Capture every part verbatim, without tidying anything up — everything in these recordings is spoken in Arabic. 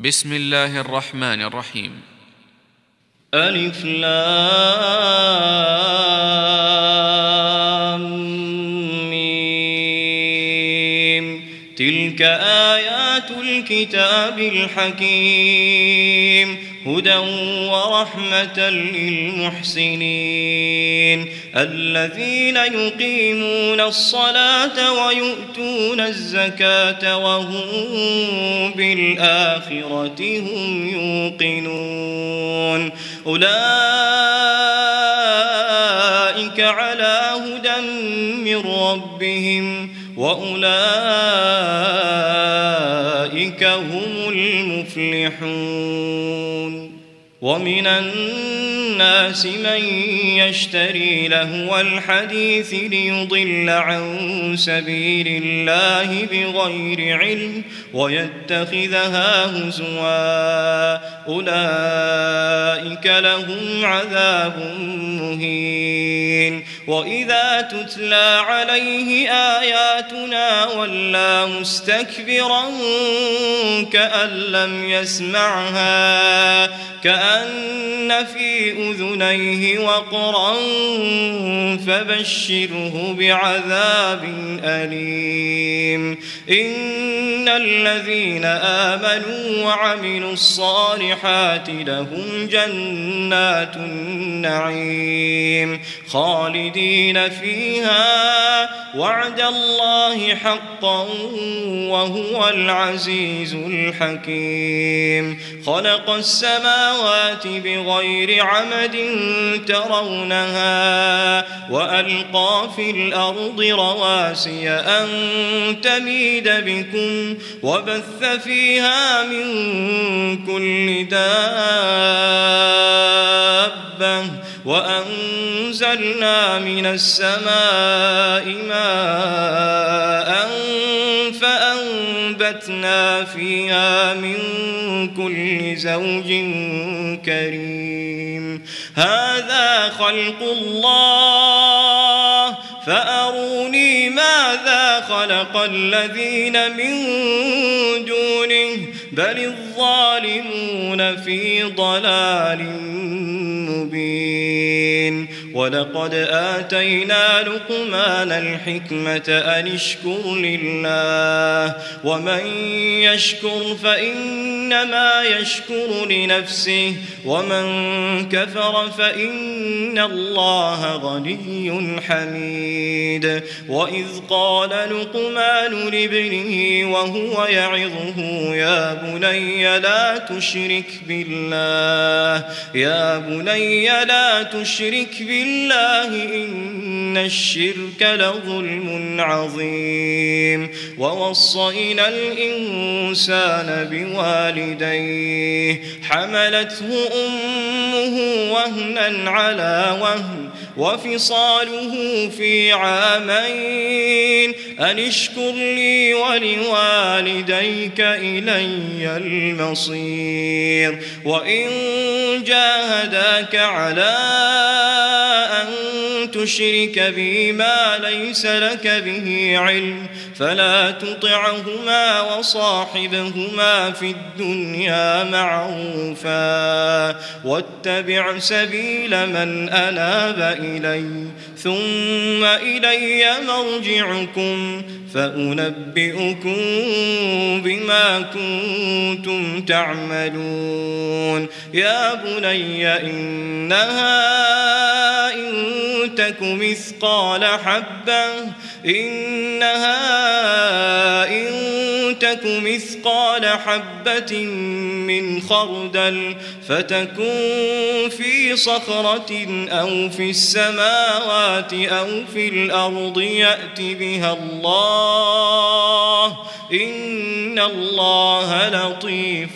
بسم الله الرحمن الرحيم. ألف لام ميم. تلك آيات الكتاب الحكيم هدى ورحمة للمحسنين الذين يقيمون الصلاة ويؤتون الزكاة وهم بالآخرة هم يوقنون أولئك على هدى من ربهم وأولئك هم المفلحون. ومن الناس من يشتري لهو الحديث ليضل عن سبيل الله بغير علم ويتخذها هزوا أولئك لهم عذاب مهين. وإذا تتلى عليه آياتنا ولى مستكبرا كأن لم يسمعها كأن في أذنيه وقرا فبشره بعذاب أليم. إن الذين آمنوا وعملوا الصالحات لهم جنات النعيم خالدين فيها وعد الله حقا وهو العزيز الحكيم. خلق السماوات بغير عمد ترونها وألقى في الأرض رواسي أن تميد بكم وبث فيها من كل دابة وأنزلنا من السماء ماء فأنبتنا فيها من كل زوج كريم. هذا خلق الله فأروني ماذا خلق الذين من دونه بل الظالمون في ضلال مبين. ولقد آتينا لقمان الحكمة أن اشكر لله ومن يشكر فإنما يشكر لنفسه ومن كفر فإن الله غني حميد. وإذ قال لقمان لابنه وهو يعظه يا بني لا تشرك بالله يا بني لا تشرك بالله إن الشرك لظلم عظيم. ووصينا الإنسان بوالديه حملته أمه وهنا على وهن وفصاله في عامين أن اشكر لي ولوالديك إلي المصير. وإن جاهداك على أن تشرك بي ما ليس لك به علم فلا تطعهما وصاحبهما في الدنيا معروفا واتبع سبيل من أناب إلي ثم إلي مرجعكم فأنبئكم بما كنتم تعملون. يا بني إنها إن تك مثقال حبة إنها إن تك مثقال حبة من خردل فتكن في صخرة أو في السماوات أو في الأرض يأت بها الله إن الله لطيف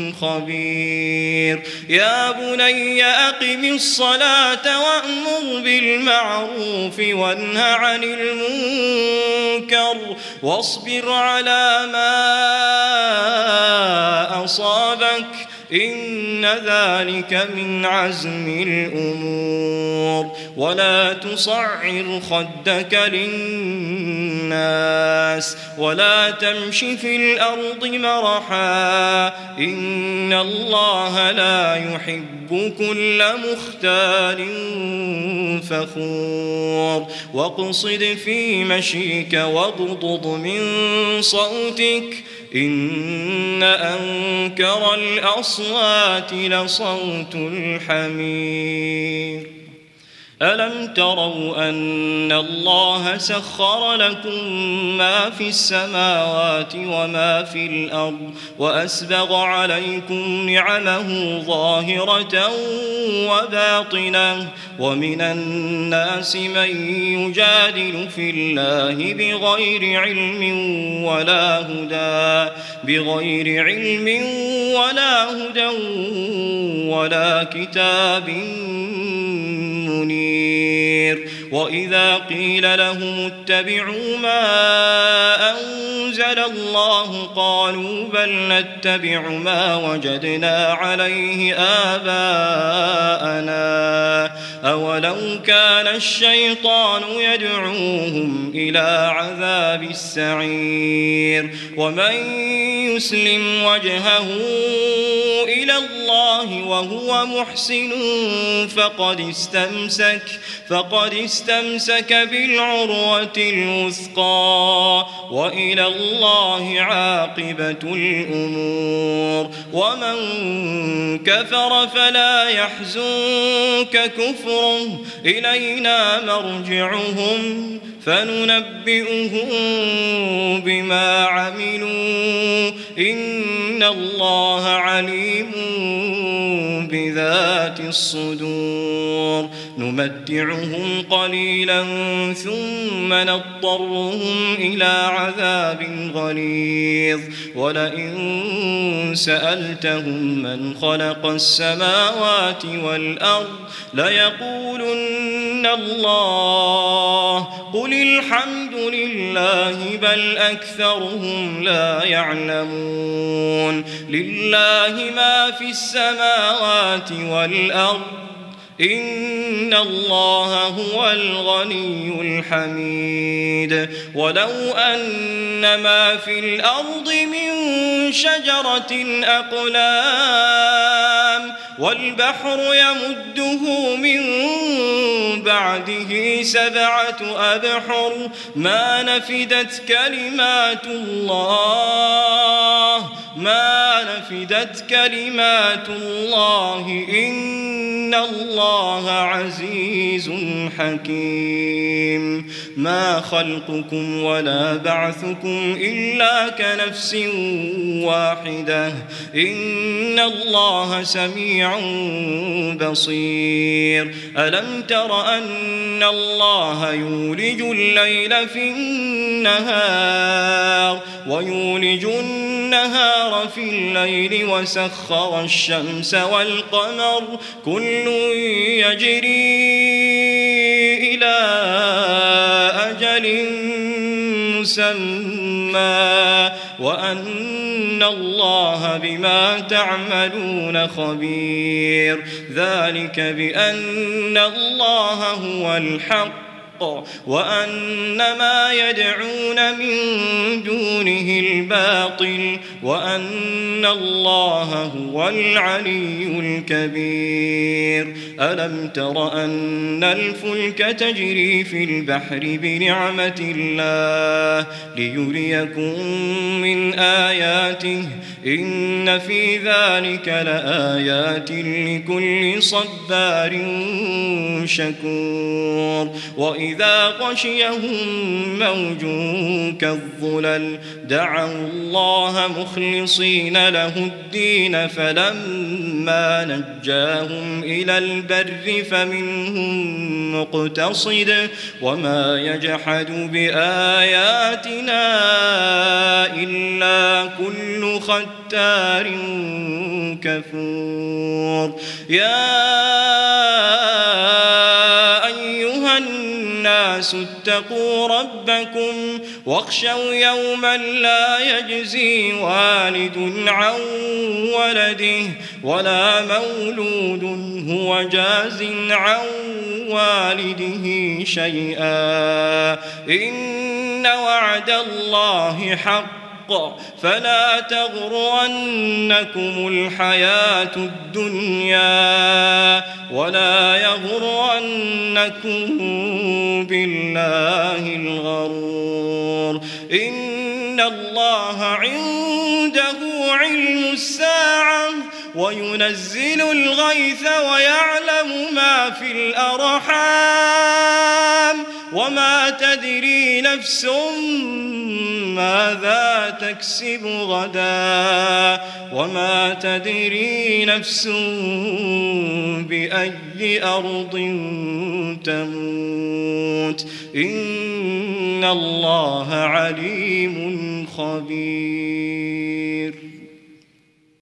خبير. يا بني أقم الصلاة وأمر بالمعروف وانه عن المنكر واصبر على ما أصابك أصابك إن ذلك من عزم الأمور ولا تصعر خدك للناس ولا تمش في الأرض مرحا إن الله لا يحب كل مختال فخور واقصد في مشيك واغضض من صوتك إن أنكر الأصوات لصوت الحمير ألم تروا أن الله سخر لكم ما في السماوات وما في الأرض وأسبغ عليكم نعمه ظاهرة وباطنة ومن الناس من يجادل في الله بغير علم ولا هدى بغير علم ولا هدى ولا كتاب منير وإذا قيل لهم اتبعوا ما أنزل الله قالوا بل نتبع ما وجدنا عليه آباءنا أولو كان الشيطان يدعوهم إلى عذاب السعير ومن يسلم وجهه إلى الله وهو محسن فقد استمسك فقد استمسك بالعروة الوثقى وإلى الله عاقبة الأمور ومن كفر فلا يحزنك كفره إلينا مرجعهم فننبئهم بما عملوا إن الله عليم بذات الصدور نمتعهم قليلا ثم نضطرهم إلى عذاب غليظ ولئن سألتهم من خلق السماوات والأرض ليقولن الله قل الحمد لله بل أكثرهم لا يعلمون لله ما في السماوات والأرض إن الله هو الغني الحميد ولو أن ما في الأرض من شجرة أقلام والبحر يمده من بعده سبعة أبحر ما نفدت كلمات الله ما نفدت كلمات الله إن الله عزيز حكيم ما خلقكم ولا بعثكم إلا كنفس واحدة إن الله سميع بصير ألم تر أن الله يولج الليل في النهار ويولج النهار في الليل وسخر الشمس والقمر كل يجري إلى أجل مسمى وأن الله بما تعملون خبير ذلك بأن الله هو الحق وأن ما يدعون من دونه الباطل وأن الله هو العلي الكبير ألم تر أن الفلك تجري في البحر بنعمة الله ليريكم من آياته إن في ذلك لآيات لكل صبار شكور وإذا غشيهم موج كالظلل دعوا الله مخلصين له الدين فلما نجاهم إلى البر فمنهم مقتصد وما يجحد بآياتنا إلا كل ختار كفور يا الناس اتقوا ربكم واخشوا يوما لا يجزي والد عن ولده ولا مولود هو جاز عن والده شيئا إن وعد الله حق فلا تغرنكم الحياة الدنيا ولا يغرنكم بالله الغرور إن الله عنده علم الساعة وينزل الغيث ويعلم ما في الأرحام وما تدري نفس ماذا تكسب غدا وما تدري نفس بأي أرض تموت إن الله عليم خبير.